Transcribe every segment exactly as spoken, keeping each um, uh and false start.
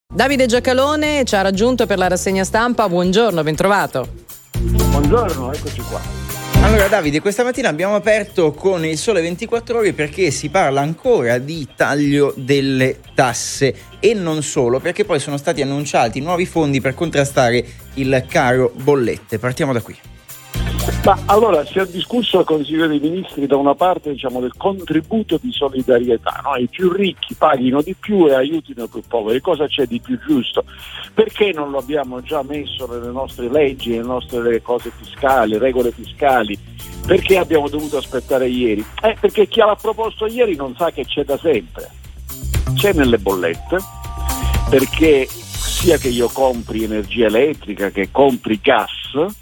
Davide Giacalone ci ha raggiunto per la rassegna stampa. Buongiorno, ben trovato. Buongiorno, eccoci qua. Allora Davide, questa mattina abbiamo aperto con il Sole ventiquattro Ore perché si parla ancora di taglio delle tasse e non solo, perché poi sono stati annunciati nuovi fondi per contrastare il caro bollette. Partiamo da qui. Ma allora si è discusso al Consiglio dei Ministri da una parte, diciamo, del contributo di solidarietà, no? I più ricchi paghino di più e aiutino i più poveri. Cosa c'è di più giusto? Perché non lo abbiamo già messo nelle nostre leggi, nelle nostre cose fiscali, regole fiscali? Perché abbiamo dovuto aspettare ieri? Eh, perché chi l'ha proposto ieri non sa che c'è da sempre. C'è nelle bollette, perché sia che io compri energia elettrica, che compri gas,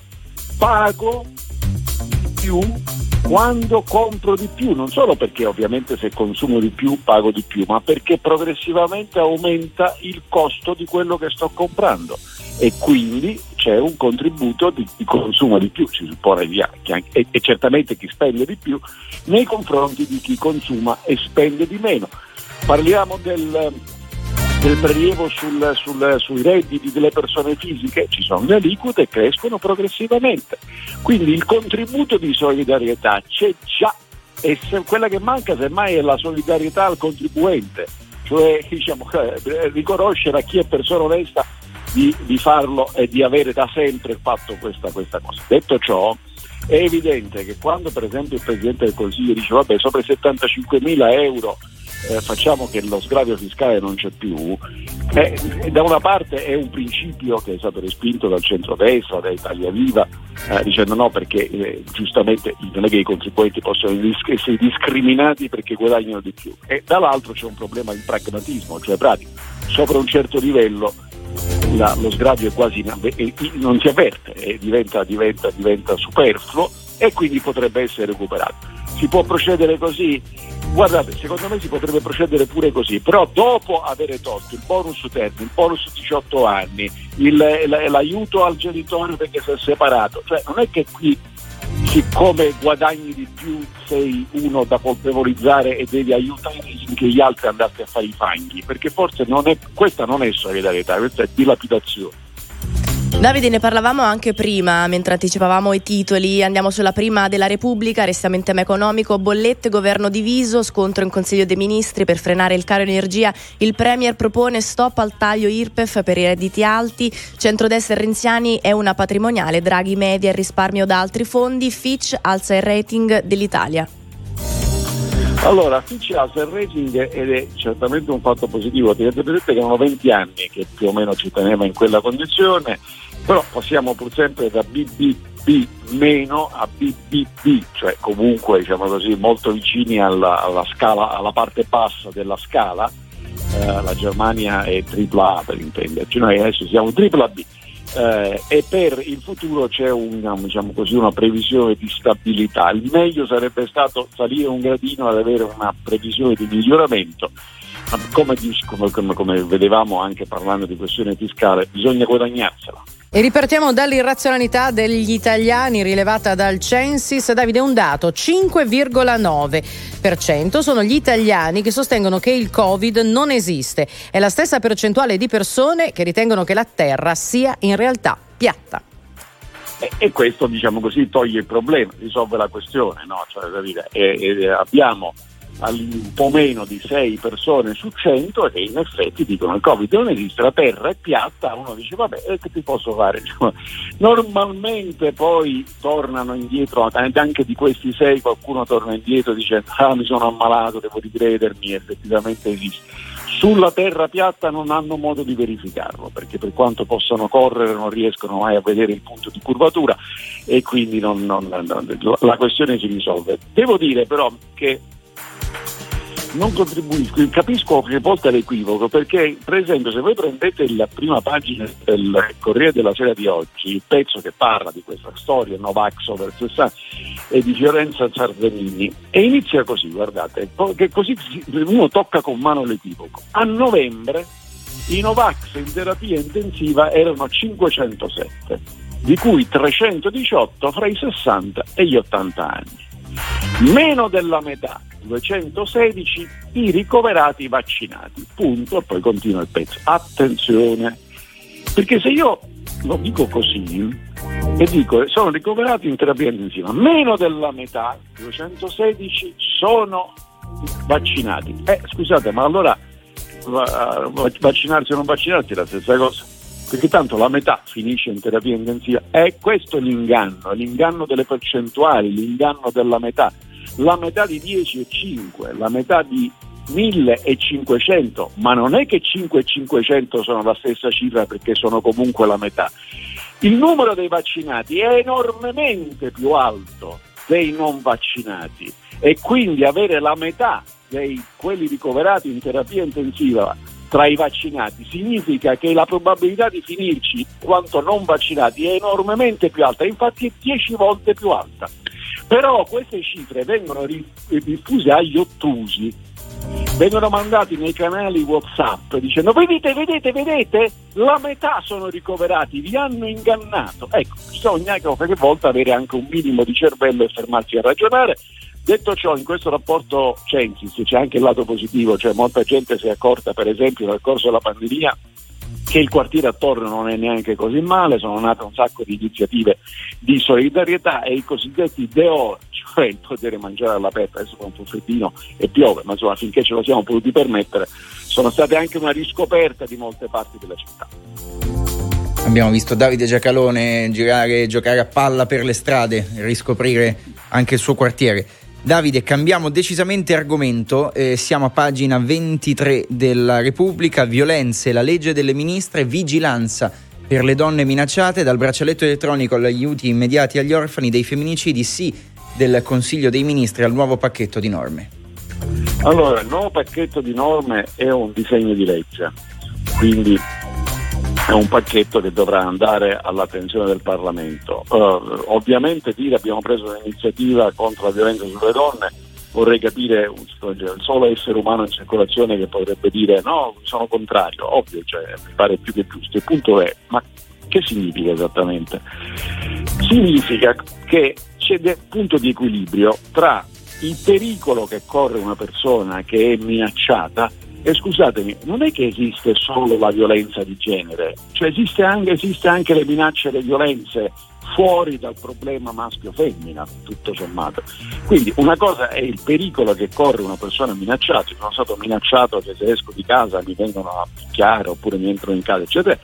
pago di più quando compro di più, non solo perché ovviamente se consumo di più pago di più, ma perché progressivamente aumenta il costo di quello che sto comprando e quindi c'è un contributo di chi consuma di più, si suppone via, che anche, e, e certamente chi spende di più nei confronti di chi consuma e spende di meno. Parliamo del del prelievo sul, sul, sui redditi delle persone fisiche, ci sono le aliquote e crescono progressivamente, quindi il contributo di solidarietà c'è già e se, quella che manca semmai è la solidarietà al contribuente, cioè diciamo, riconoscere a chi è persona onesta di, di farlo e di avere da sempre fatto questa, questa cosa. Detto ciò, è evidente che quando per esempio il Presidente del Consiglio dice vabbè sopra i settantacinquemila euro Eh, facciamo che lo sgravio fiscale non c'è più, eh, da una parte è un principio che è stato respinto dal centrodestra, da Italia Viva, eh, dicendo no perché eh, giustamente non è che i contribuenti possono essere discriminati perché guadagnano di più, e dall'altro c'è un problema di pragmatismo, cioè pratico, sopra un certo livello la, lo sgravio è quasi non si avverte e diventa, diventa, diventa superfluo e quindi potrebbe essere recuperato. Si può procedere così? Guardate, secondo me si potrebbe procedere pure così, però dopo avere tolto il bonus termine, il bonus diciotto anni, il, l'aiuto al genitore perché si è separato, cioè non è che qui siccome guadagni di più sei uno da colpevolizzare e devi aiutare anche gli altri andate a fare i fanghi, perché forse non è, questa non è solidarietà, questa è dilapidazione. Davide, ne parlavamo anche prima mentre anticipavamo i titoli. Andiamo sulla prima della Repubblica, restiamo in tema economico, bollette, governo diviso, scontro in Consiglio dei Ministri per frenare il caro energia, il Premier propone stop al taglio I R P E F per i redditi alti, centrodestra e renziani è una patrimoniale, Draghi media il risparmio da altri fondi, Fitch alza il rating dell'Italia. Allora, Fitch alza il rating ed è certamente un fatto positivo. Tenete presente che erano venti anni che più o meno ci teneva in quella condizione, però passiamo pur sempre da B B B meno a B B B, cioè comunque diciamo così molto vicini alla, alla scala, alla parte bassa della scala. Eh, la Germania è tripla A per intenderci, noi adesso siamo tripla B. Eh, e per il futuro c'è una, diciamo così, una previsione di stabilità. Il meglio sarebbe stato salire un gradino ad avere una previsione di miglioramento, ma come, come, come vedevamo anche parlando di questione fiscale, bisogna guadagnarsela. E ripartiamo dall'irrazionalità degli italiani rilevata dal Censis. Davide, un dato: cinque virgola nove per cento sono gli italiani che sostengono che il Covid non esiste. È la stessa percentuale di persone che ritengono che la Terra sia in realtà piatta. E, e questo, diciamo così, toglie il problema, risolve la questione, no? Cioè, capire, e, e abbiamo un po' meno di sei persone su cento che in effetti dicono il Covid non esiste, la Terra è piatta. Uno dice vabbè, che ti posso fare? Normalmente poi tornano indietro, anche di questi sei qualcuno torna indietro dicendo ah mi sono ammalato, devo ricredermi, effettivamente esiste. Sulla Terra piatta non hanno modo di verificarlo, perché per quanto possano correre non riescono mai a vedere il punto di curvatura e quindi non, non, non, la questione si risolve. Devo dire però che non contribuisco, capisco che volte l'equivoco, perché per esempio se voi prendete la prima pagina del Corriere della Sera di oggi, il pezzo che parla di questa storia Novax over sessanta e di Fiorenza Zardemini, e inizia così, guardate, che così uno tocca con mano l'equivoco. A novembre i Novax in terapia intensiva erano cinquecentosette, di cui trecentodiciotto fra i sessanta e gli ottanta anni, meno della metà duecentosedici i ricoverati vaccinati, punto, e poi continua il pezzo. Attenzione, perché se io lo dico così e dico sono ricoverati in terapia intensiva, meno della metà, duecentosedici, sono vaccinati. Eh, scusate, ma allora vaccinarsi o non vaccinarsi è la stessa cosa, perché tanto la metà finisce in terapia intensiva. È questo l'inganno, l'inganno delle percentuali, l'inganno della metà. La metà di dieci e cinque, la metà di millecinquecento, ma non è che cinque e cinquecento sono la stessa cifra, perché sono comunque la metà. Il numero dei vaccinati è enormemente più alto dei non vaccinati, e quindi avere la metà dei quelli ricoverati in terapia intensiva tra i vaccinati significa che la probabilità di finirci quanto non vaccinati è enormemente più alta, infatti è dieci volte più alta. Però queste cifre vengono diffuse agli ottusi, vengono mandati nei canali WhatsApp dicendo vedete, vedete, vedete, la metà sono ricoverati, vi hanno ingannato. Ecco, bisogna qualche volta avere anche un minimo di cervello e fermarsi a ragionare. Detto ciò, in questo rapporto Censis c'è anche il lato positivo, cioè molta gente si è accorta, per esempio, nel corso della pandemia, che il quartiere attorno non è neanche così male, sono nate un sacco di iniziative di solidarietà, e i cosiddetti deor, cioè il poter mangiare all'aperto, adesso con un freddino e piove, ma insomma finché ce lo siamo potuti permettere, sono state anche una riscoperta di molte parti della città. Abbiamo visto Davide Giacalone girare e giocare a palla per le strade, riscoprire anche il suo quartiere. Davide, cambiamo decisamente argomento, eh, siamo a pagina ventitré della Repubblica. Violenze, la legge delle ministre, vigilanza per le donne minacciate, dal braccialetto elettronico agli aiuti immediati agli orfani, dei femminicidi, sì del Consiglio dei Ministri al nuovo pacchetto di norme. Allora, il nuovo pacchetto di norme è un disegno di legge, quindi è un pacchetto che dovrà andare all'attenzione del Parlamento. Uh, ovviamente dire abbiamo preso un'iniziativa contro la violenza sulle donne, vorrei capire il solo essere umano in circolazione che potrebbe dire no, sono contrario, ovvio, cioè, mi pare più che giusto. Il punto è, ma che significa esattamente? Significa che c'è un punto di equilibrio tra il pericolo che corre una persona che è minacciata. E scusatemi, non è che esiste solo la violenza di genere, cioè esiste anche, esiste anche le minacce e le violenze fuori dal problema maschio-femmina, tutto sommato. Quindi una cosa è il pericolo che corre una persona minacciata. Io sono stato minacciato che se esco di casa mi vengono a picchiare oppure mi entrano in casa, eccetera,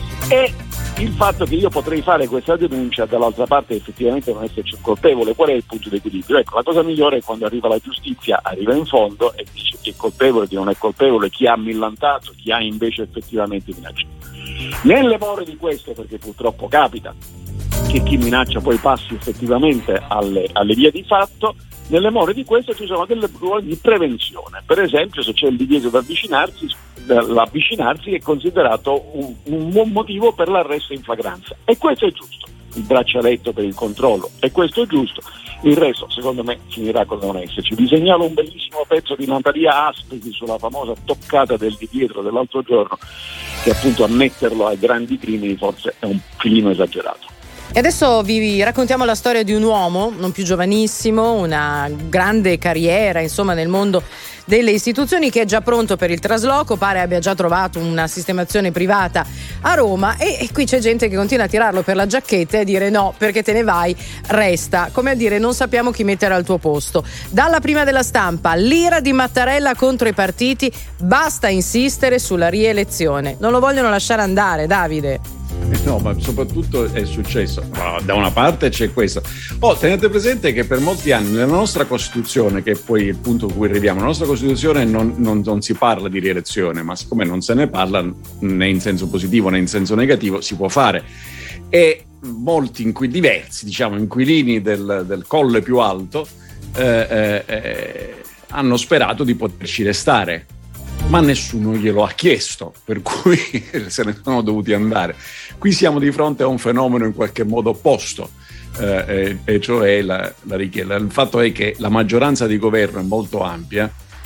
e il fatto che io potrei fare questa denuncia, dall'altra parte effettivamente non esserci un colpevole. Qual è il punto di equilibrio? Ecco, la cosa migliore è quando arriva la giustizia, arriva in fondo e dice chi è colpevole, chi non è colpevole, chi ha millantato, chi ha invece effettivamente minacciato. Nelle more di questo, perché purtroppo capita che chi minaccia poi passi effettivamente alle, alle vie di fatto, nelle more di questo ci sono delle ruoli di prevenzione. Per esempio, se c'è il divieto di avvicinarsi, l'avvicinarsi è considerato un, un buon motivo per l'arresto in flagranza, e questo è giusto. Il braccialetto per il controllo, e questo è giusto. Il resto, secondo me, finirà con non esserci. Vi segnalo un bellissimo pezzo di Natalia Aspesi sulla famosa toccata del Di Pietro dell'altro giorno, che appunto ammetterlo ai grandi crimini forse è un filino esagerato. E adesso vi raccontiamo la storia di un uomo non più giovanissimo, una grande carriera insomma nel mondo delle istituzioni, che è già pronto per il trasloco, pare abbia già trovato una sistemazione privata a Roma, e, e qui c'è gente che continua a tirarlo per la giacchetta e a dire no, perché te ne vai, resta, come a dire non sappiamo chi mettere al tuo posto. Dalla prima della Stampa, l'ira di Mattarella contro i partiti, basta insistere sulla rielezione, non lo vogliono lasciare andare. Davide. No, ma soprattutto è successo, no, da una parte c'è questo. Oh, tenete presente che per molti anni nella nostra Costituzione, che è poi il punto a cui arriviamo, nella nostra Costituzione non, non, non si parla di rielezione, ma siccome non se ne parla né in senso positivo né in senso negativo, si può fare. E molti inqui, diversi, diciamo, inquilini del, del colle più alto eh, eh, hanno sperato di poterci restare, ma nessuno glielo ha chiesto, per cui se ne sono dovuti andare. Qui siamo di fronte a un fenomeno in qualche modo opposto, eh, e cioè la, la richiesta. Il fatto è che la maggioranza di governo è molto ampia,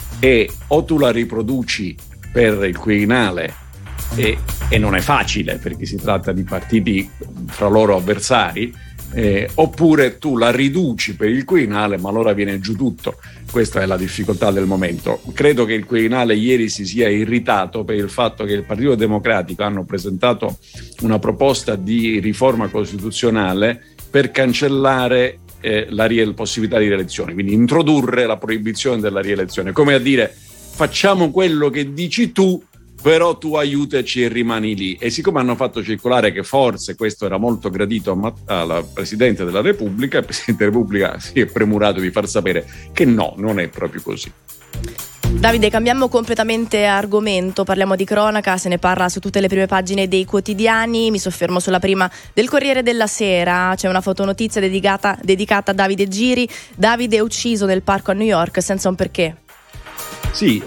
e o tu la riproduci per il Quirinale, e, e non è facile perché si tratta di partiti fra loro avversari, Eh, oppure tu la riduci per il Quirinale, ma allora viene giù tutto. Questa è la difficoltà del momento. Credo che il Quirinale ieri si sia irritato per il fatto che il Partito Democratico hanno presentato una proposta di riforma costituzionale per cancellare eh, la rie- possibilità di rielezione, quindi introdurre la proibizione della rielezione, come a dire: facciamo quello che dici tu, però tu aiutaci e rimani lì. E siccome hanno fatto circolare che forse questo era molto gradito al Presidente della Repubblica, il Presidente della Repubblica si è premurato di far sapere che no, non è proprio così. Davide, cambiamo completamente argomento, parliamo di cronaca, se ne parla su tutte le prime pagine dei quotidiani, mi soffermo sulla prima del Corriere della Sera, c'è una fotonotizia dedicata, dedicata a Davide Giri. Davide è ucciso nel parco a New York senza un perché. Sì,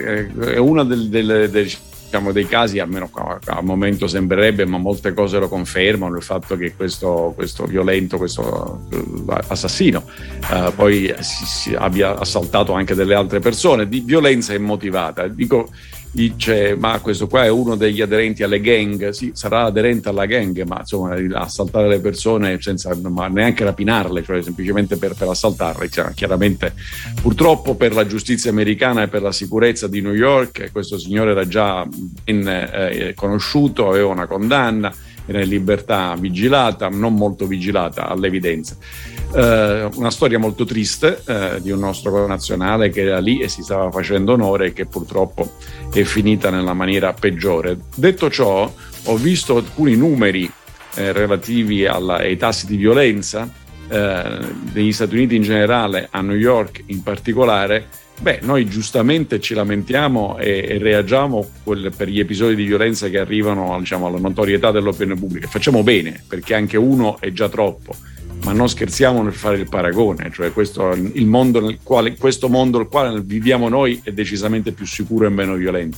è uno del, del, del, diciamo, dei casi, almeno al momento sembrerebbe, ma molte cose lo confermano, il fatto che questo, questo violento, questo assassino uh, poi si, si abbia assaltato anche delle altre persone, di violenza immotivata. Dico, dice, ma questo qua è uno degli aderenti alle gang. Sì, sarà aderente alla gang, ma insomma assaltare le persone senza ma neanche rapinarle, cioè semplicemente per, per assaltarle, cioè, chiaramente purtroppo per la giustizia americana e per la sicurezza di New York questo signore era già ben eh, conosciuto, aveva una condanna, era in libertà vigilata, non molto vigilata all'evidenza. Uh, una storia molto triste uh, di un nostro connazionale che era lì e si stava facendo onore e che purtroppo è finita nella maniera peggiore. Detto ciò, ho visto alcuni numeri eh, relativi alla, ai tassi di violenza eh, degli Stati Uniti in generale, a New York in particolare. Beh, noi giustamente ci lamentiamo e, e reagiamo quel, per gli episodi di violenza che arrivano, diciamo, alla notorietà dell'opinione pubblica. Facciamo bene, perché anche uno è già troppo. Ma non scherziamo nel fare il paragone, cioè questo, il mondo nel quale, questo mondo nel quale viviamo noi è decisamente più sicuro e meno violento.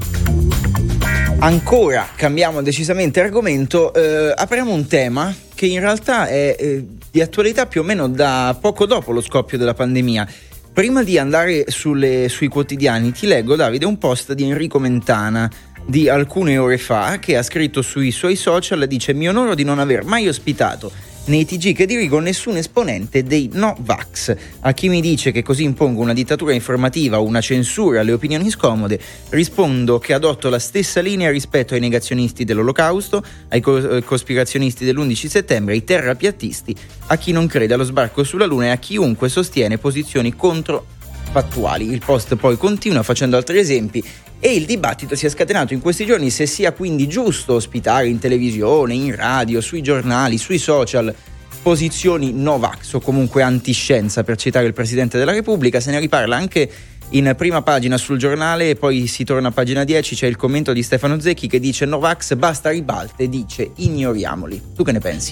Ancora cambiamo decisamente argomento, eh, apriamo un tema che in realtà è eh, di attualità più o meno da poco dopo lo scoppio della pandemia. Prima di andare sulle, sui quotidiani ti leggo, Davide, un post di Enrico Mentana di alcune ore fa che ha scritto sui suoi social, dice: mi onoro di non aver mai ospitato nei T G che dirigo nessun esponente dei no-vax. A chi mi dice che così impongo una dittatura informativa o una censura alle opinioni scomode, rispondo che adotto la stessa linea rispetto ai negazionisti dell'Olocausto, ai co- cospirazionisti dell'undici settembre, ai terrapiattisti, a chi non crede allo sbarco sulla Luna e a chiunque sostiene posizioni controfattuali. Il post poi continua facendo altri esempi e il dibattito si è scatenato in questi giorni se sia quindi giusto ospitare in televisione, in radio, sui giornali, sui social posizioni no-vax o comunque antiscienza, per citare il Presidente della Repubblica. Se ne riparla anche in prima pagina sul giornale e poi si torna a pagina dieci, c'è il commento di Stefano Zecchi che dice: no-vax basta ribalte, dice ignoriamoli. Tu che ne pensi?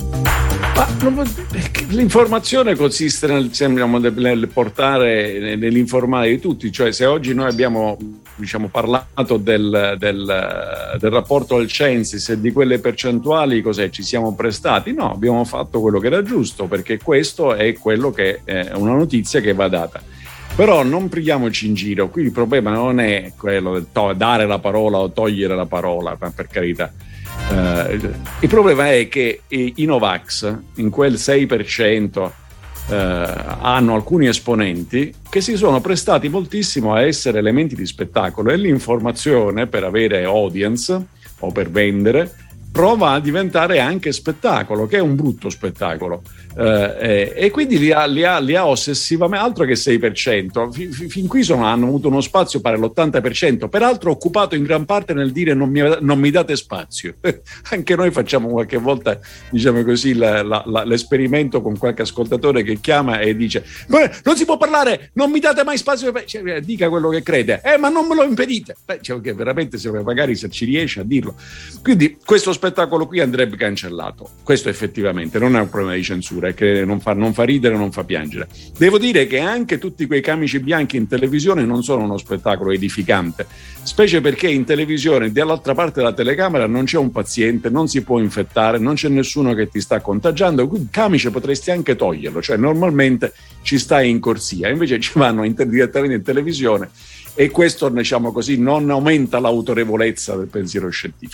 Ma l'informazione consiste nel, diciamo, nel portare, nell'informare di tutti, cioè se oggi noi abbiamo, diciamo, parlato del, del, del rapporto al Censis e di quelle percentuali, cos'è, ci siamo prestati? No, abbiamo fatto quello che era giusto, perché questo è quello che è una notizia che va data. Però non prendiamoci in giro, qui il problema non è quello del to- dare la parola o togliere la parola, per carità. Uh, il problema è che i Novax, in quel sei per cento, uh, hanno alcuni esponenti che si sono prestati moltissimo a essere elementi di spettacolo, e l'informazione, per avere audience o per vendere, prova a diventare anche spettacolo, che è un brutto spettacolo. Uh, eh, e quindi li ha, li ha, li ha ossessivamente, altro che sei per cento, fin, fin qui sono, hanno avuto uno spazio pari all'ottanta per cento, peraltro occupato in gran parte nel dire non mi, non mi date spazio. Anche noi facciamo qualche volta, diciamo così, la, la, la, l'esperimento con qualche ascoltatore che chiama e dice: non si può parlare, non mi date mai spazio, cioè, dica quello che crede, eh, ma non me lo impedite. Beh, cioè, che veramente, se magari se ci riesce a dirlo. Quindi questo spettacolo qui andrebbe cancellato, questo effettivamente non è un problema di censura, è che non fa, non fa ridere, non fa piangere. Devo dire che anche tutti quei camici bianchi in televisione non sono uno spettacolo edificante, specie perché in televisione dall'altra parte della telecamera non c'è un paziente, non si può infettare, non c'è nessuno che ti sta contagiando, quindi camice potresti anche toglierlo, cioè normalmente ci stai in corsia, invece ci vanno in, direttamente in televisione, e questo, diciamo così, non aumenta l'autorevolezza del pensiero scientifico.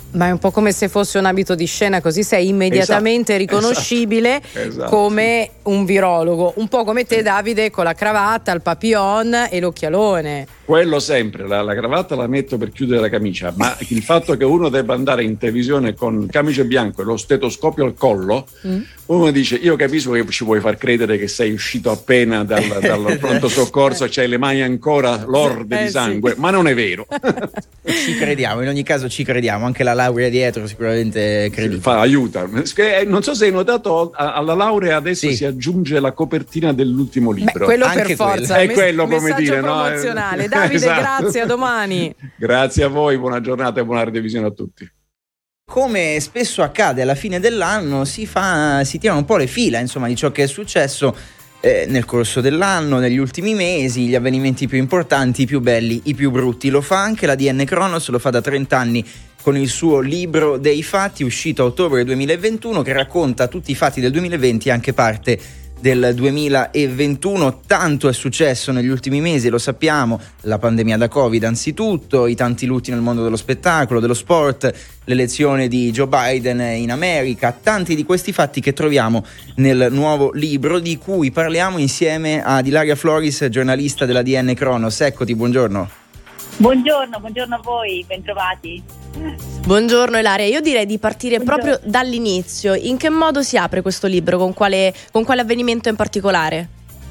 Ma è un po' come se fosse un abito di scena, così sei immediatamente esatto, riconoscibile esatto, come esatto. un virologo, un po' come te Davide con la cravatta, il papillon e l'occhialone. Quello sempre, la, la cravatta la metto per chiudere la camicia, ma il fatto che uno debba andare in televisione con camice bianco e lo stetoscopio al collo, mm. uno dice io capisco che ci vuoi far credere che sei uscito appena dal, dal pronto soccorso, c'hai le mani ancora lorde eh, di sangue, sì. ma non è vero. Ci crediamo, in ogni caso ci crediamo, anche la laurea dietro sicuramente credibile. Fa, aiuta. Non so se hai notato, alla laurea adesso sì. si aggiunge la copertina dell'ultimo libro. Beh, quello anche per forza, quello. È quello mes- come dire, promozionale. No? Davide, esatto. grazie, a domani. Grazie a voi, buona giornata e buona revisione a tutti. Come spesso accade alla fine dell'anno si fa, si tirano un po' le fila, insomma, di ciò che è successo eh, nel corso dell'anno, negli ultimi mesi, gli avvenimenti più importanti, i più belli, i più brutti. Lo fa anche la D N Kronos, lo fa da trenta anni con il suo libro dei fatti, uscito a ottobre duemilaventuno, che racconta tutti i fatti del duemilaventi e anche parte del duemilaventuno. Tanto è successo negli ultimi mesi, lo sappiamo, la pandemia da Covid anzitutto, i tanti lutti nel mondo dello spettacolo, dello sport, l'elezione di Joe Biden in America, tanti di questi fatti che troviamo nel nuovo libro di cui parliamo insieme ad Ilaria Floris, giornalista della D N Kronos. Eccoti, buongiorno. Buongiorno, buongiorno a voi, bentrovati. Buongiorno Ilaria, io direi di partire buongiorno. proprio dall'inizio. In che modo si apre questo libro? Con quale, con quale avvenimento in particolare?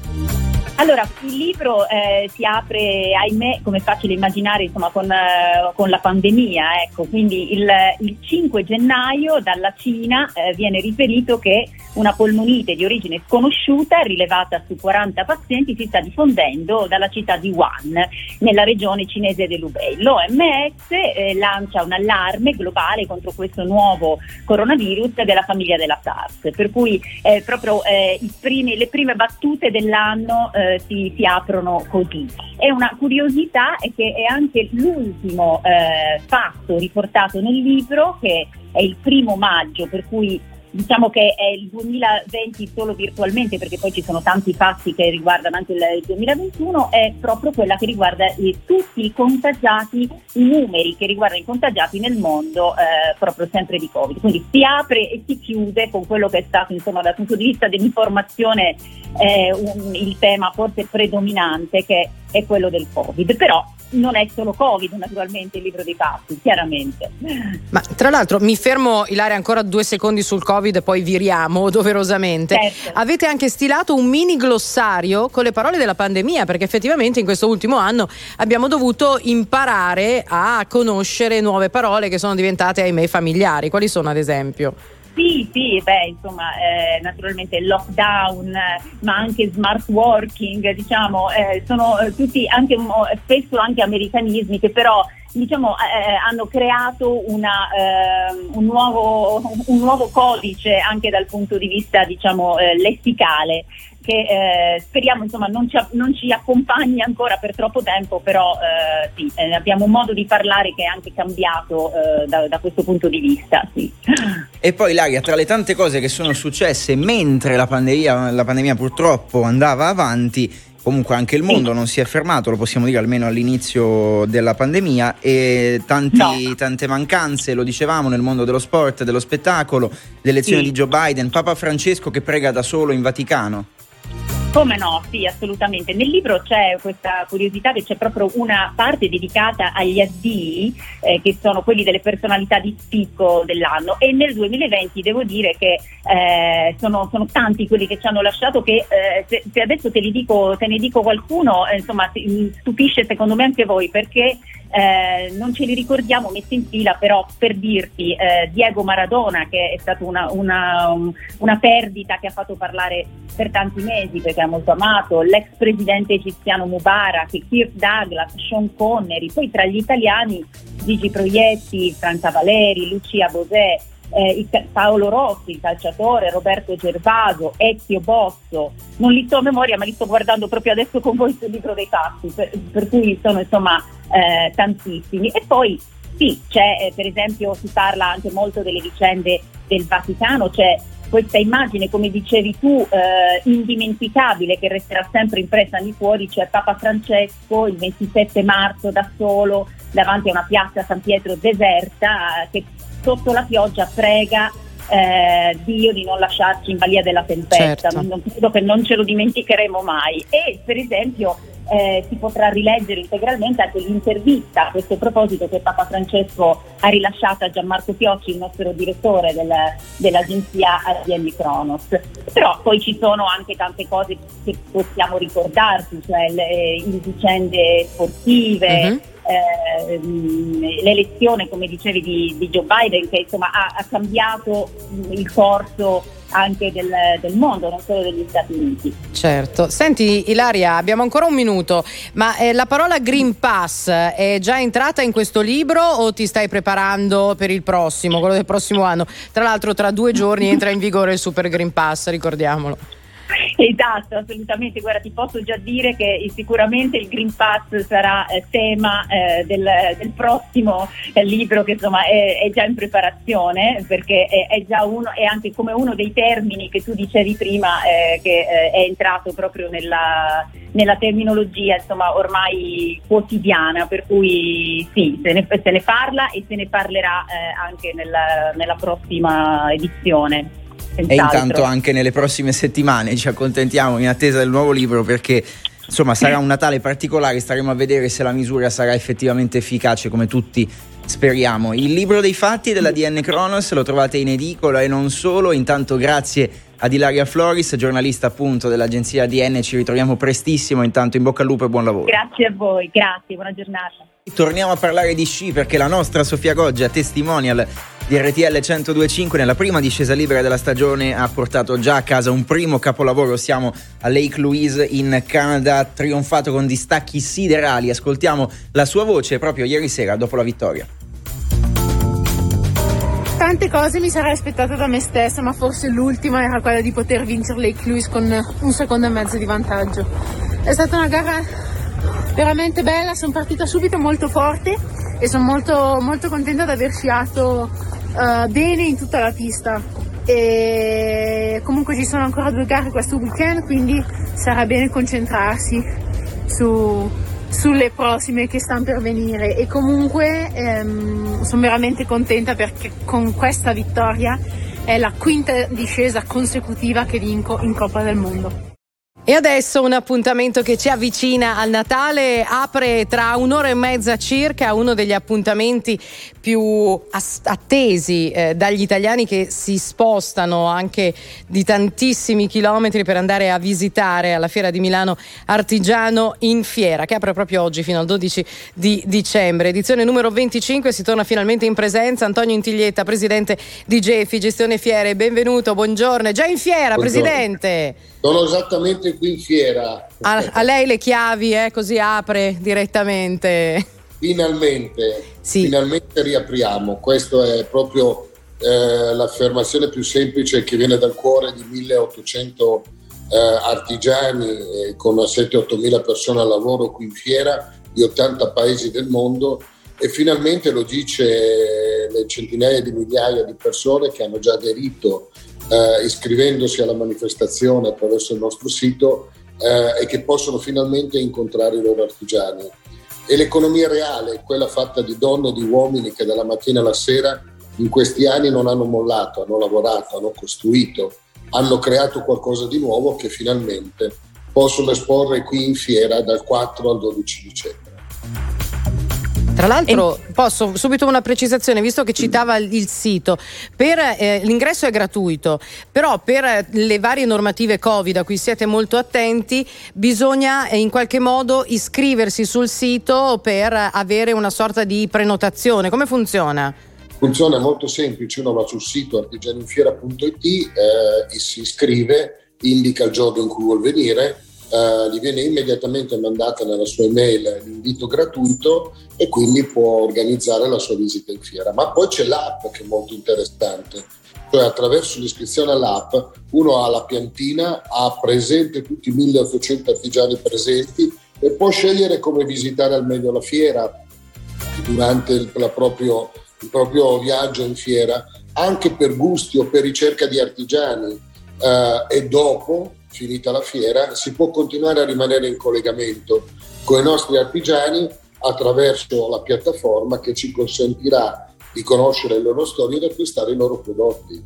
Allora, il libro eh, si apre, ahimè, come è facile immaginare, insomma, con, eh, con la pandemia, ecco. Quindi il, il cinque gennaio dalla Cina eh, viene riferito che una polmonite di origine sconosciuta, rilevata su quaranta pazienti, si sta diffondendo dalla città di Wuhan, nella regione cinese dell'Hubei. L'O M S eh, lancia un allarme globale contro questo nuovo coronavirus della famiglia della SARS, per cui eh, proprio eh, i primi, le prime battute dell'anno eh, Si, si aprono così. E una curiosità è che è anche l'ultimo eh, fatto riportato nel libro, che è il primo maggio, per cui diciamo che è il duemilaventi solo virtualmente, perché poi ci sono tanti fatti che riguardano anche il duemilaventuno, è proprio quella che riguarda eh, tutti i contagiati, i numeri che riguardano i contagiati nel mondo, eh, proprio sempre di Covid. Quindi si apre e si chiude con quello che è stato, insomma, dal punto di vista dell'informazione, eh, un, il tema forse predominante, che è quello del Covid. Però non è solo Covid, naturalmente, il libro dei fatti, chiaramente. Ma tra l'altro mi fermo, Ilaria, ancora due secondi sul Covid e poi viriamo doverosamente. Certo. Avete anche stilato un mini glossario con le parole della pandemia, perché effettivamente in questo ultimo anno abbiamo dovuto imparare a conoscere nuove parole che sono diventate, ahimè, familiari. Quali sono, ad esempio? Sì, sì, beh, insomma, eh, naturalmente lockdown, eh, ma anche smart working, diciamo, eh, sono eh, tutti anche spesso anche americanismi che però, diciamo, eh, hanno creato una, eh, un, nuovo, un nuovo codice anche dal punto di vista, diciamo, eh, lessicale, che eh, speriamo, insomma, non ci, non ci accompagni ancora per troppo tempo, però eh, sì, eh, abbiamo un modo di parlare che è anche cambiato eh, da, da questo punto di vista, sì. E poi, Ilaria, tra le tante cose che sono successe mentre la pandemia, la pandemia purtroppo andava avanti, comunque anche il mondo sì. non si è fermato, lo possiamo dire almeno all'inizio della pandemia, e tanti, no. tante mancanze, lo dicevamo, nel mondo dello sport, dello spettacolo, l'elezione sì. di Joe Biden, Papa Francesco che prega da solo in Vaticano. Come no, sì, assolutamente. Nel libro c'è questa curiosità che c'è proprio una parte dedicata agli addii, eh, che sono quelli delle personalità di spicco dell'anno, e nel duemilaventi devo dire che eh, sono, sono tanti quelli che ci hanno lasciato, che eh, se, se adesso te li dico, te ne dico qualcuno, eh, insomma, stupisce secondo me anche voi, perché Eh, non ce li ricordiamo messi in fila, però per dirti eh, Diego Maradona, che è stata una, una, um, una perdita che ha fatto parlare per tanti mesi perché è molto amato, l'ex presidente egiziano Mubarak, Kirk Douglas, Sean Connery, poi tra gli italiani Gigi Proietti, Franca Valeri, Lucia Bosè, Eh, il, Paolo Rossi, il calciatore, Roberto Gervaso, Ezio Bosso, non li sto a memoria ma li sto guardando proprio adesso con voi sul libro dei fatti, per, per cui sono, insomma, eh, tantissimi. E poi sì, c'è eh, per esempio, si parla anche molto delle vicende del Vaticano, c'è questa immagine, come dicevi tu, eh, indimenticabile, che resterà sempre impressa nei cuori, cioè Papa Francesco il ventisette marzo da solo davanti a una piazza San Pietro deserta, eh, che sotto la pioggia prega eh, Dio di non lasciarci in balia della tempesta. Certo. Non credo che non ce lo dimenticheremo mai. E per esempio eh, si potrà rileggere integralmente anche l'intervista a questo proposito che Papa Francesco ha rilasciato a Gianmarco Piocci, il nostro direttore del, dell'agenzia A D N Kronos. Però poi ci sono anche tante cose che possiamo ricordarci, cioè le, le vicende sportive, uh-huh. eh, l'elezione, come dicevi, di, di Joe Biden, che insomma ha, ha cambiato il corso anche del, del mondo, non solo degli Stati Uniti. Certo. Senti Ilaria, abbiamo ancora un minuto, ma eh, la parola Green Pass è già entrata in questo libro o ti stai preparando per il prossimo, quello del prossimo anno? Tra l'altro tra due giorni entra in vigore il Super Green Pass, ricordiamolo. Esatto, assolutamente. Guarda, ti posso già dire che sicuramente il Green Pass sarà eh, tema eh, del, del prossimo eh, libro, che insomma è, è già in preparazione, perché è, è già uno, è anche come uno dei termini che tu dicevi prima, eh, che eh, è entrato proprio nella, nella terminologia insomma ormai quotidiana, per cui sì, se ne, se ne parla e se ne parlerà eh, anche nella, nella prossima edizione. E intanto anche nelle prossime settimane ci accontentiamo in attesa del nuovo libro, perché insomma sarà un Natale particolare, staremo a vedere se la misura sarà effettivamente efficace come tutti speriamo. Il libro dei fatti della A D N Kronos lo trovate in edicola e non solo. Intanto grazie ad Ilaria Floris, giornalista appunto dell'agenzia A D N, ci ritroviamo prestissimo. Intanto in bocca al lupo e buon lavoro. Grazie a voi, grazie, buona giornata. Torniamo a parlare di sci, perché la nostra Sofia Goggia, testimonial di R T L centodue e cinque, nella prima discesa libera della stagione ha portato già a casa un primo capolavoro. Siamo a Lake Louise in Canada, ha trionfato con distacchi siderali. Ascoltiamo la sua voce proprio ieri sera dopo la vittoria. Tante cose mi sarei aspettata da me stessa, ma forse l'ultima era quella di poter vincere Lake Louise con un secondo e mezzo di vantaggio. È stata una gara veramente bella, sono partita subito molto forte e sono molto, molto contenta di aver sciato uh, bene in tutta la pista. E comunque ci sono ancora due gare questo weekend, quindi sarà bene concentrarsi su, sulle prossime che stanno per venire. E comunque ehm, sono veramente contenta, perché con questa vittoria è la quinta discesa consecutiva che vinco in Coppa del Mondo. E adesso un appuntamento che ci avvicina al Natale, apre tra un'ora e mezza circa uno degli appuntamenti più attesi eh, dagli italiani, che si spostano anche di tantissimi chilometri per andare a visitare alla Fiera di Milano Artigiano in Fiera, che apre proprio oggi fino al dodici di dicembre. Edizione numero venticinque, si torna finalmente in presenza. Antonio Intiglietta, presidente di Gefi Gestione Fiere, benvenuto, buongiorno. È già in fiera, buongiorno. Presidente? Sono esattamente qui in fiera. A, a lei le chiavi, eh, così apre direttamente. Finalmente, sì. finalmente riapriamo. Questa è proprio eh, l'affermazione più semplice, che viene dal cuore di milleottocento eh, artigiani eh, con sette otto mila persone al lavoro qui in fiera, di ottanta paesi del mondo, e finalmente lo dice le centinaia di migliaia di persone che hanno già aderito eh, iscrivendosi alla manifestazione attraverso il nostro sito eh, e che possono finalmente incontrare i loro artigiani. E l'economia reale, quella fatta di donne e di uomini che dalla mattina alla sera in questi anni non hanno mollato, hanno lavorato, hanno costruito, hanno creato qualcosa di nuovo, che finalmente possono esporre qui in fiera dal quattro al dodici dicembre. Tra l'altro posso subito una precisazione, visto che citava il sito, per eh, l'ingresso è gratuito, però per le varie normative Covid a cui siete molto attenti bisogna eh, in qualche modo iscriversi sul sito per avere una sorta di prenotazione. Come funziona? Funziona molto semplice, uno va sul sito artigianinfiera punto it, eh, e si iscrive, indica il giorno in cui vuol venire, Uh, gli viene immediatamente mandata nella sua email l'invito gratuito e quindi può organizzare la sua visita in fiera. Ma poi c'è l'app, che è molto interessante, cioè attraverso l'iscrizione all'app uno ha la piantina, ha presente tutti i milleottocento artigiani presenti e può scegliere come visitare al meglio la fiera durante il, la proprio, il proprio viaggio in fiera. anche per gusti o per ricerca di artigiani, eh, e dopo, finita la fiera, si può continuare a rimanere in collegamento con i nostri artigiani attraverso la piattaforma che ci consentirà di conoscere le loro storie ed acquistare i loro prodotti.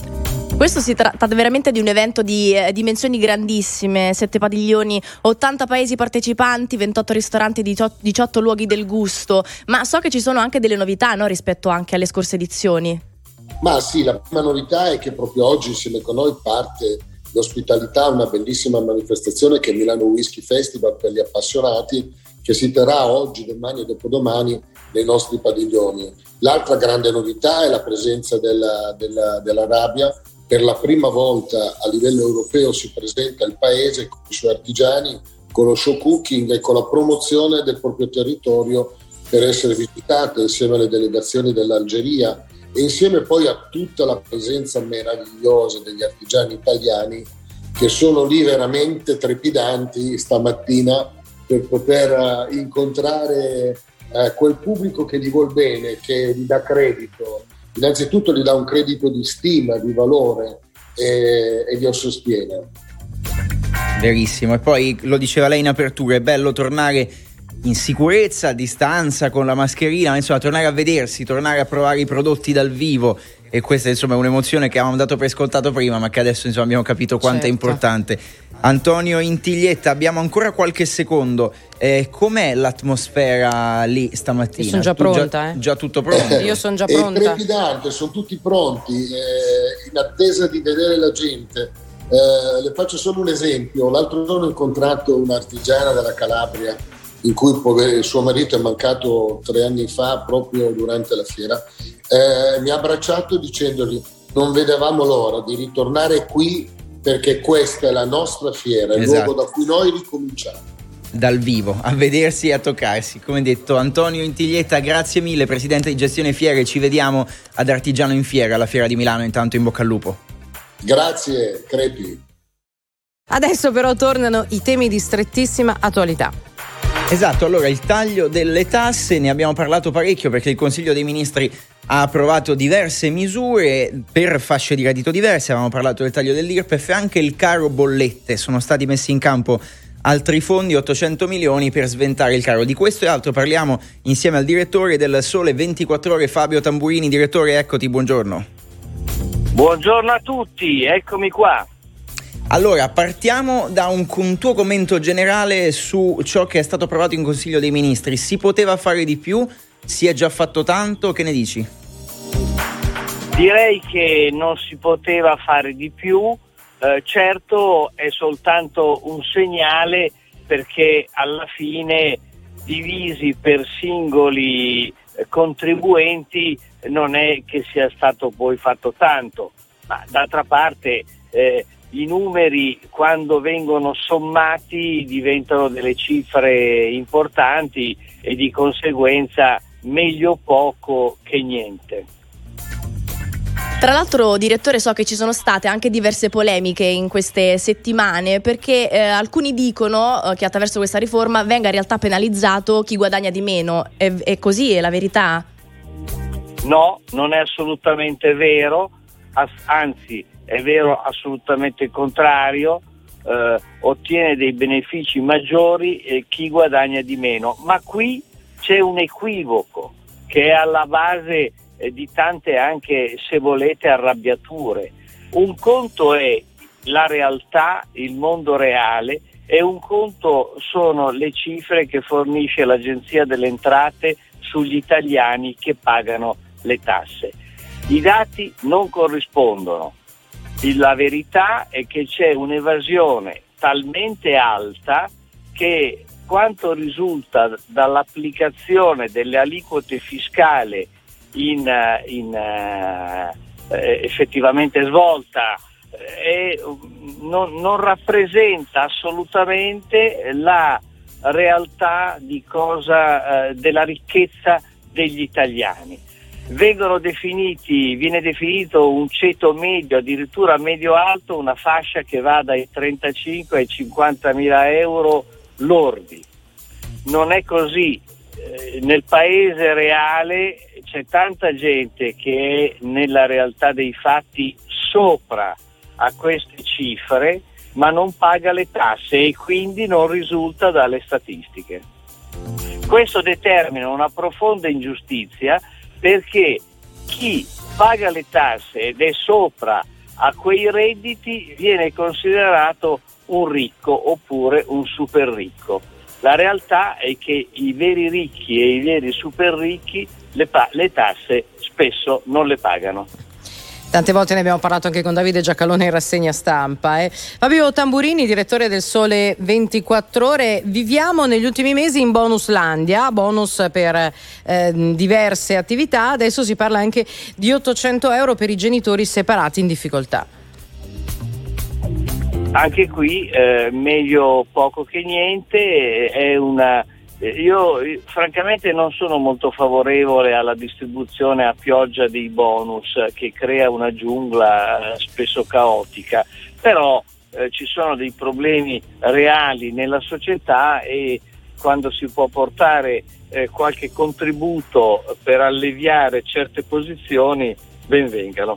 Questo si tratta veramente di un evento di eh, dimensioni grandissime, sette padiglioni, ottanta paesi partecipanti, ventotto ristoranti, diciotto luoghi del gusto, ma so che ci sono anche delle novità, no, rispetto anche alle scorse edizioni. Ma sì, la prima novità è che proprio oggi insieme con noi parte l'ospitalità, una bellissima manifestazione che è Milano Whisky Festival per gli appassionati, che si terrà oggi, domani e dopodomani nei nostri padiglioni. L'altra grande novità è la presenza della, della, dell'Arabia. Per la prima volta a livello europeo si presenta il paese con i suoi artigiani, con lo show cooking e con la promozione del proprio territorio per essere visitata insieme alle delegazioni dell'Algeria e insieme poi a tutta la presenza meravigliosa degli artigiani italiani che sono lì veramente trepidanti stamattina per poter incontrare eh, quel pubblico che gli vuol bene, che gli dà credito. Innanzitutto gli dà un credito di stima, di valore e, e li sostiene. Verissimo, e poi lo diceva lei in apertura, è bello tornare in sicurezza, a distanza, con la mascherina, insomma tornare a vedersi, tornare a provare i prodotti dal vivo, e questa insomma è un'emozione che avevamo dato per scontato prima ma che adesso insomma abbiamo capito quanto certo. è importante. Antonio Intiglietta, abbiamo ancora qualche secondo, eh, com'è l'atmosfera lì stamattina? Io sono già tu pronta già, eh. già tutto pronto? Io sono già è pronta. È trepidante, sono tutti pronti, eh, in attesa di vedere la gente. Eh, le faccio solo un esempio. L'altro giorno ho incontrato un'artigiana della Calabria in cui il suo marito è mancato tre anni fa proprio durante la fiera. Eh, mi ha abbracciato dicendogli non vedevamo l'ora di ritornare qui perché questa è la nostra fiera, il esatto. luogo da cui noi ricominciamo. Dal vivo, a vedersi e a toccarsi. Come detto, Antonio Intiglietta, grazie mille, presidente di gestione fiere. Ci vediamo ad Artigiano in Fiera, alla Fiera di Milano. Intanto in bocca al lupo. Grazie, Crepi. Adesso però tornano i temi di strettissima attualità. Esatto, allora il taglio delle tasse, ne abbiamo parlato parecchio perché il Consiglio dei Ministri ha approvato diverse misure per fasce di reddito diverse. Avevamo parlato del taglio dell'I R P E F e anche il caro bollette. Sono stati messi in campo altri fondi, ottocento milioni per sventare il caro. Di questo e altro parliamo insieme al direttore del Sole ventiquattro Ore, Fabio Tamburini. Direttore, eccoti, buongiorno. Buongiorno a tutti, eccomi qua. Allora, partiamo da un, un tuo commento generale su ciò che è stato approvato in Consiglio dei Ministri. Si poteva fare di più? Si è già fatto tanto? Che ne dici? Direi che non si poteva fare di più, eh, certo è soltanto un segnale perché alla fine divisi per singoli eh, contribuenti non è che sia stato poi fatto tanto, ma d'altra parte eh, i numeri quando vengono sommati diventano delle cifre importanti e di conseguenza meglio poco che niente. Tra l'altro, direttore, so che ci sono state anche diverse polemiche in queste settimane perché eh, alcuni dicono eh, che attraverso questa riforma venga in realtà penalizzato chi guadagna di meno. È, è così? È la verità? No, non è assolutamente vero, anzi è vero assolutamente il contrario, eh, ottiene dei benefici maggiori eh, chi guadagna di meno, ma qui c'è un equivoco che è alla base eh, di tante anche, se volete, arrabbiature. Un conto è la realtà, il mondo reale, e un conto sono le cifre che fornisce l'Agenzia delle Entrate sugli italiani che pagano le tasse. I dati non corrispondono. La verità è che c'è un'evasione talmente alta che quanto risulta dall'applicazione delle aliquote fiscali in, in, eh, effettivamente svolta eh, non, non rappresenta assolutamente la realtà di cosa, eh, della ricchezza degli italiani. Vengono definiti, viene definito un ceto medio, addirittura medio-alto, una fascia che va dai trentacinque ai cinquanta mila euro lordi. Non è così. eh, nel paese reale c'è tanta gente che è nella realtà dei fatti sopra a queste cifre, ma non paga le tasse e quindi non risulta dalle statistiche. Questo determina una profonda ingiustizia, perché chi paga le tasse ed è sopra a quei redditi viene considerato un ricco oppure un super ricco. La realtà è che i veri ricchi e i veri super ricchi le, pa- le tasse spesso non le pagano. Tante volte ne abbiamo parlato anche con Davide Giacalone in rassegna stampa. Eh. Fabio Tamburini, direttore del Sole ventiquattro Ore. Viviamo negli ultimi mesi in bonuslandia, bonus per eh, diverse attività. Adesso si parla anche di ottocento euro per i genitori separati in difficoltà. Anche qui eh, meglio poco che niente. È una Io, io francamente non sono molto favorevole alla distribuzione a pioggia dei bonus, che crea una giungla spesso caotica, però eh, ci sono dei problemi reali nella società e quando si può portare eh, qualche contributo per alleviare certe posizioni, ben vengano.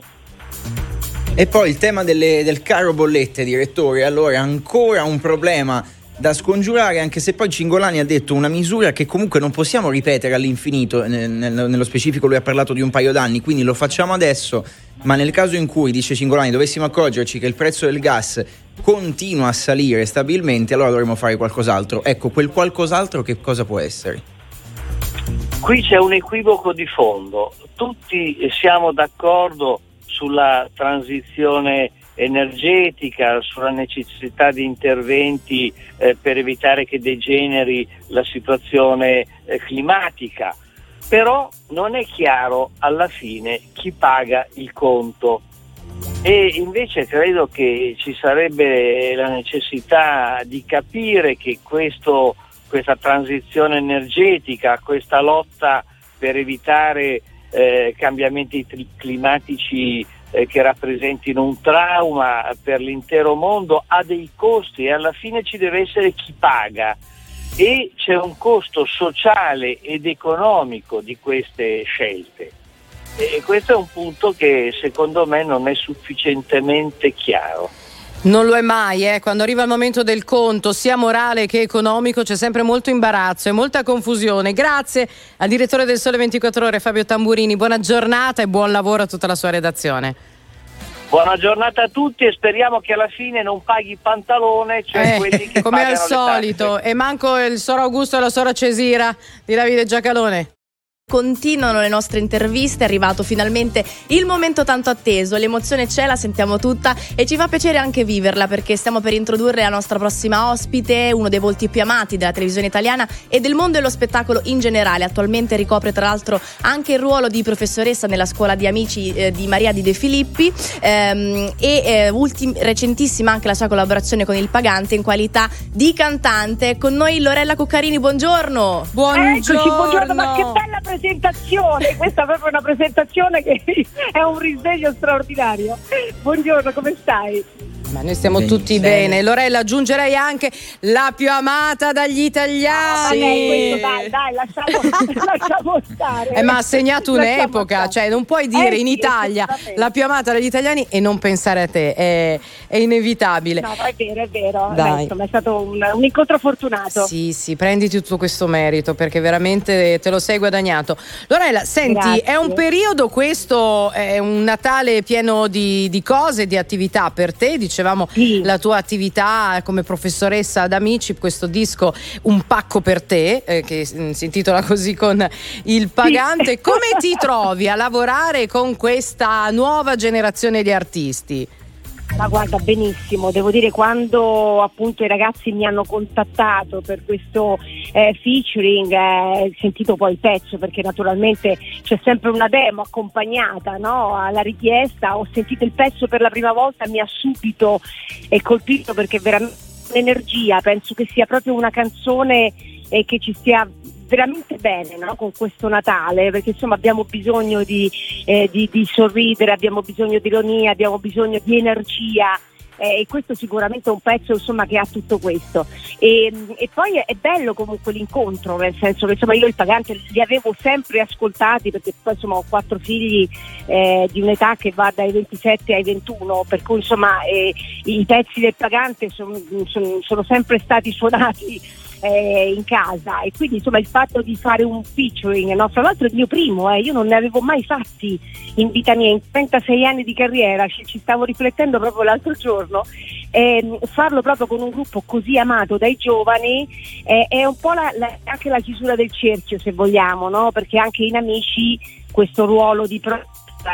E poi il tema delle, del caro bollette, direttore, allora ancora un problema da scongiurare, anche se poi Cingolani ha detto una misura che comunque non possiamo ripetere all'infinito. Nel, nello specifico lui ha parlato di un paio d'anni, quindi lo facciamo adesso, ma nel caso in cui, dice Cingolani, dovessimo accorgerci che il prezzo del gas continua a salire stabilmente, allora dovremo fare qualcos'altro. Ecco, quel qualcos'altro che cosa può essere? Qui c'è un equivoco di fondo. Tutti siamo d'accordo sulla transizione energetica, sulla necessità di interventi eh, per evitare che degeneri la situazione eh, climatica, però non è chiaro alla fine chi paga il conto, e invece credo che ci sarebbe la necessità di capire che questo, questa transizione energetica, questa lotta per evitare eh, cambiamenti tri- climatici che rappresentino un trauma per l'intero mondo, ha dei costi e alla fine ci deve essere chi paga, e c'è un costo sociale ed economico di queste scelte, e questo è un punto che secondo me non è sufficientemente chiaro. Non lo è mai, eh? Quando arriva il momento del conto, sia morale che economico, c'è sempre molto imbarazzo e molta confusione. Grazie al direttore del Sole ventiquattro Ore, Fabio Tamburini. Buona giornata e buon lavoro a tutta la sua redazione. Buona giornata a tutti e speriamo che alla fine non paghi il pantalone, cioè eh, quelli che come pagano al solito. E manco il Sor Augusto e la Sora Cesira di Davide Giacalone. Continuano le nostre interviste, è arrivato finalmente il momento tanto atteso, l'emozione c'è, la sentiamo tutta e ci fa piacere anche viverla, perché stiamo per introdurre la nostra prossima ospite, uno dei volti più amati della televisione italiana e del mondo dello spettacolo in generale. Attualmente ricopre tra l'altro anche il ruolo di professoressa nella scuola di amici eh, di Maria di De Filippi ehm, e eh, ultim- recentissima anche la sua collaborazione con il Pagante in qualità di cantante. Con noi Lorella Cuccarini, buongiorno. Buongiorno. Eccoci, buongiorno, ma che bella presentazione, questa è proprio una presentazione che è un risveglio straordinario. Buongiorno, come stai? Ma noi stiamo bene, tutti bene. bene. Lorella, aggiungerei anche la più amata dagli italiani. No, vabbè, questo, dai, dai, lasciamo, lasciamo stare. Eh, ma ha segnato un'epoca, cioè non puoi dire eh, in sì, Italia la più amata dagli italiani e non pensare a te, è, è inevitabile. No, è vero, è vero. Dai. Beh, insomma, è stato un, un incontro fortunato. Sì, sì, prenditi tutto questo merito perché veramente te lo sei guadagnato. Lorella, senti, Grazie. è un periodo questo, è un Natale pieno di, di cose, di attività per te, dicevamo Sì. la tua attività come professoressa ad Amici, questo disco Un pacco per te, eh, che si intitola così con il Pagante. Sì. Come ti trovi a lavorare con questa nuova generazione di artisti? Ma guarda, benissimo, devo dire, quando appunto i ragazzi mi hanno contattato per questo eh, featuring, eh, sentito poi il pezzo, perché naturalmente c'è sempre una demo accompagnata, no, alla richiesta. Ho sentito il pezzo per la prima volta, mi ha subito eh, colpito, perché veramente l'energia, penso che sia proprio una canzone eh, che ci stia veramente bene, no? Con questo Natale, perché insomma abbiamo bisogno di, eh, di, di sorridere, abbiamo bisogno di ironia, abbiamo bisogno di energia, eh, e questo sicuramente è un pezzo insomma che ha tutto questo e, e poi è, è bello comunque l'incontro, nel senso che insomma io il Pagante li avevo sempre ascoltati perché poi insomma ho quattro figli eh, di un'età che va dai ventisette ai ventuno, per cui insomma eh, i pezzi del Pagante sono, sono, sono sempre stati suonati eh, in casa, e quindi insomma il fatto di fare un featuring, no? Fra l'altro il mio primo, eh, io non ne avevo mai fatti in vita mia, in trentasei anni di carriera, ci, ci stavo riflettendo proprio l'altro giorno, eh, farlo proprio con un gruppo così amato dai giovani eh, è un po' la, la, anche la chiusura del cerchio, se vogliamo, no? Perché anche in Amici questo ruolo di pro-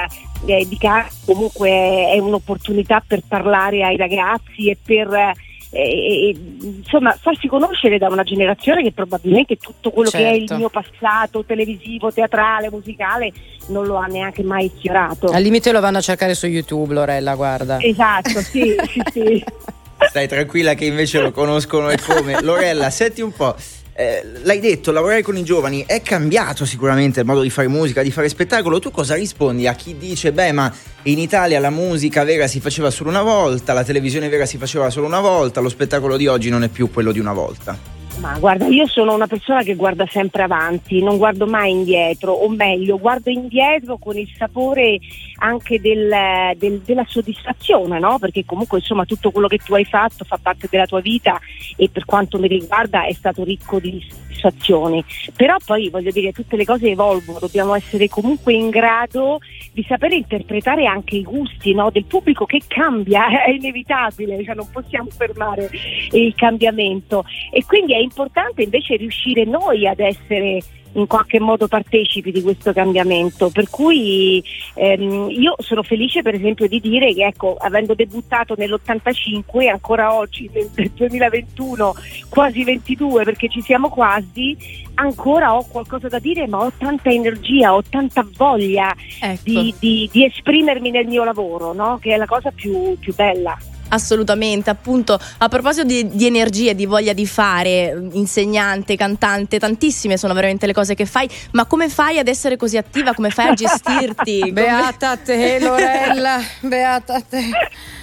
eh, di casa comunque è un'opportunità per parlare ai ragazzi e per E, e, insomma farsi conoscere da una generazione che probabilmente tutto quello certo. che è il mio passato televisivo, teatrale, musicale non lo ha neanche mai sfiorato. Al limite lo vanno a cercare su YouTube, Lorella, guarda. Esatto, sì, sì, sì. Stai tranquilla che invece lo conoscono e come. Lorella, senti un po', eh, l'hai detto, lavorare con i giovani è cambiato sicuramente il modo di fare musica, di fare spettacolo. Tu cosa rispondi a chi dice beh, ma in Italia la musica vera si faceva solo una volta, la televisione vera si faceva solo una volta, lo spettacolo di oggi non è più quello di una volta? Ma guarda, io sono una persona che guarda sempre avanti, non guardo mai indietro, o meglio, guardo indietro con il sapore anche del, del, della soddisfazione, no? Perché comunque insomma tutto quello che tu hai fatto fa parte della tua vita e per quanto mi riguarda è stato ricco di soddisfazioni. Però poi voglio dire, tutte le cose evolvono, dobbiamo essere comunque in grado di sapere interpretare anche i gusti, no? Del pubblico che cambia, è inevitabile, cioè non possiamo fermare il cambiamento, e quindi è importante invece riuscire noi ad essere in qualche modo partecipi di questo cambiamento, per cui ehm, io sono felice per esempio di dire che ecco, avendo debuttato nell'ottantacinque, ancora oggi nel duemilaventuno, quasi ventidue perché ci siamo quasi, ancora ho qualcosa da dire, ma ho tanta energia, ho tanta voglia ecco. di, di, di esprimermi nel mio lavoro, no? Che è la cosa più, più bella. Assolutamente, appunto, a proposito di, di energia, di voglia di fare, insegnante, cantante, tantissime sono veramente le cose che fai, ma come fai ad essere così attiva, come fai a gestirti? Beata a te, Lorella, beata a te.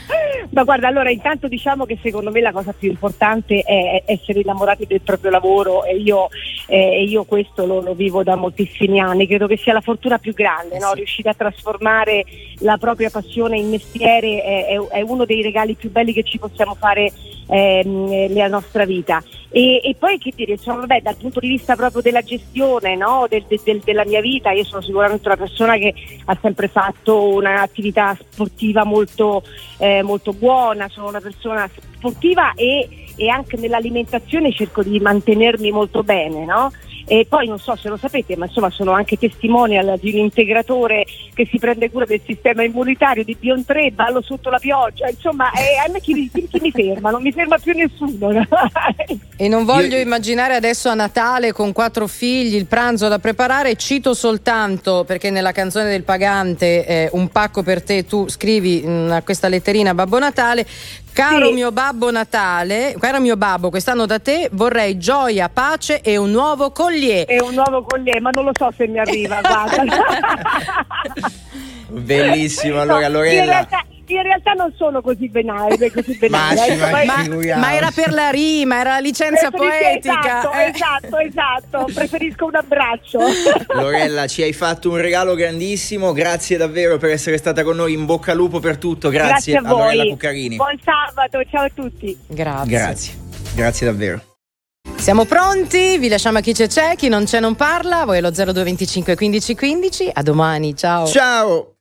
Ma guarda, allora intanto diciamo che secondo me la cosa più importante è essere innamorati del proprio lavoro, e io, eh, io questo lo, lo vivo da moltissimi anni, credo che sia la fortuna più grande, no? Riuscire a trasformare la propria passione in mestiere è, è, è uno dei regali più belli che ci possiamo fare ehm, nella nostra vita. E, e poi che dire, insomma, vabbè, dal punto di vista proprio della gestione, no? del, del, della mia vita, io sono sicuramente una persona che ha sempre fatto un'attività sportiva molto eh, molto buona, sono una persona sportiva e, e anche nell'alimentazione cerco di mantenermi molto bene, no? E poi non so se lo sapete, ma insomma sono anche testimonial di un integratore che si prende cura del sistema immunitario, di Bion tre, ballo sotto la pioggia, insomma eh, a me chi, chi, chi mi ferma? Non mi ferma più nessuno. E non voglio Io... immaginare adesso a Natale con quattro figli il pranzo da preparare, cito soltanto perché nella canzone del Pagante eh, Un pacco per te, tu scrivi mh, questa letterina a Babbo Natale: caro sì. mio Babbo Natale, caro mio babbo, quest'anno da te vorrei gioia, pace e un nuovo collier. E un nuovo collier, ma non lo so se mi arriva, guarda. Bellissimo, allora no, Lorella. In realtà, in realtà non sono così benale, così benale. Ma, ecco, ma, ma era per la rima, era la licenza poetica. Esatto, eh. esatto, esatto. Preferisco un abbraccio. Lorella, ci hai fatto un regalo grandissimo, grazie davvero per essere stata con noi, in bocca al lupo per tutto, grazie, grazie a, a Lorella voi. Cuccarini. Buon sabato, ciao a tutti. Grazie. Grazie, grazie davvero. Siamo pronti, vi lasciamo a chi c'è c'è, chi non c'è non parla, voi allo zero due venticinque quindici quindici, a domani, ciao. Ciao.